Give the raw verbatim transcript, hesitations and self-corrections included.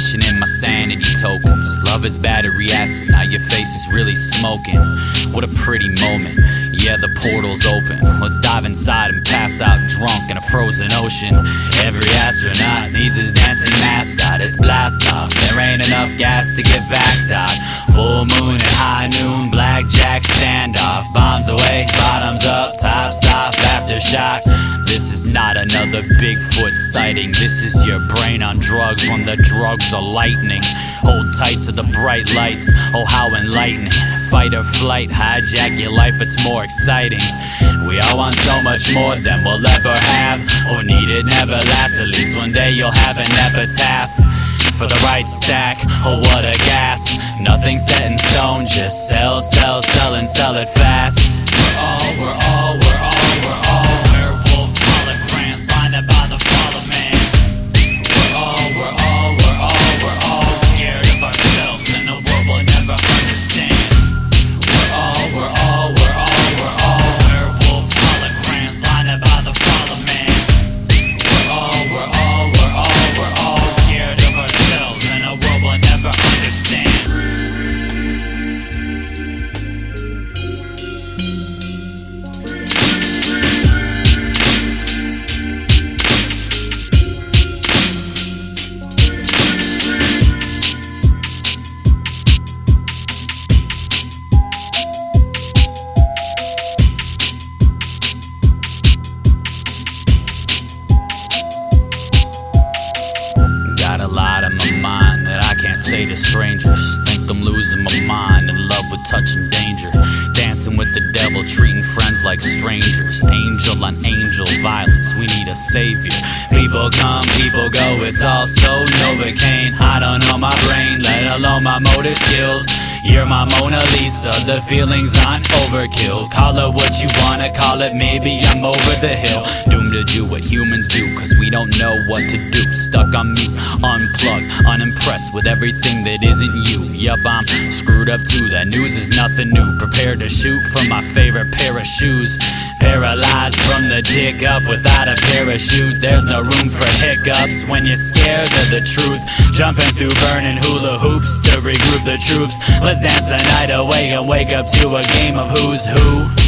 cashing in my sanity tokens. Love is battery acid, now your face is really smoking. What a pretty moment, yeah, the portal's open. Let's dive inside and pass out drunk in a frozen ocean. Every astronaut needs his dancing mascot. It's blast off, there ain't enough gas to get backed out. Full moon and high noon, blackjack standoff. Bombs away, bottoms up, tops off, aftershock. This is not another Bigfoot sighting. This is your brain on drugs when the drugs are lightning. Hold tight to the bright lights, oh how enlightening. Fight or flight, hijack your life, it's more exciting. We all want so much more than we'll ever have, or need it never lasts. At least one day you'll have an epitaph for the right stack, oh what a gas. Nothing set in stone, just sell, sell, sell and sell it fast. We're all, we're all, we're all, we're all werewolf holograms blinded by the fall of man. We're all, we're all, we're all, we're all scared of ourselves in a world we'll never understand. We're all, we're all, we're all, we're all werewolf holograms blinded by the fall of man. We're all, we're all, we're all, we're all scared of ourselves in a world we'll never understand. Got a lot on my mind that I can't say to strangers. Think I'm losing my mind, in love with touch and danger. Dancing with the devil, treating friends like strangers. Angel on angel violence, we need a savior. People come, people go, it's all so Novocaine. I don't know my brain, let alone my motor skills. You're my Mona Lisa, the feelings aren't overkill. Call it what you wanna call it, maybe I'm over the hill. Doomed to do what humans do, cause we don't know what to do. Stuck on mute, unplugged, unimpressed with everything that isn't you. Yup, I'm screwed up too, that news is nothing new. Prepared to shoot from my favorite pair of shoes. Paralyzed from the dick up without a parachute. There's no room for hiccups when you're scared of the truth. Jumping through burning hula hoops to regroup the troops. Let's dance the night away and wake up to a game of who's who.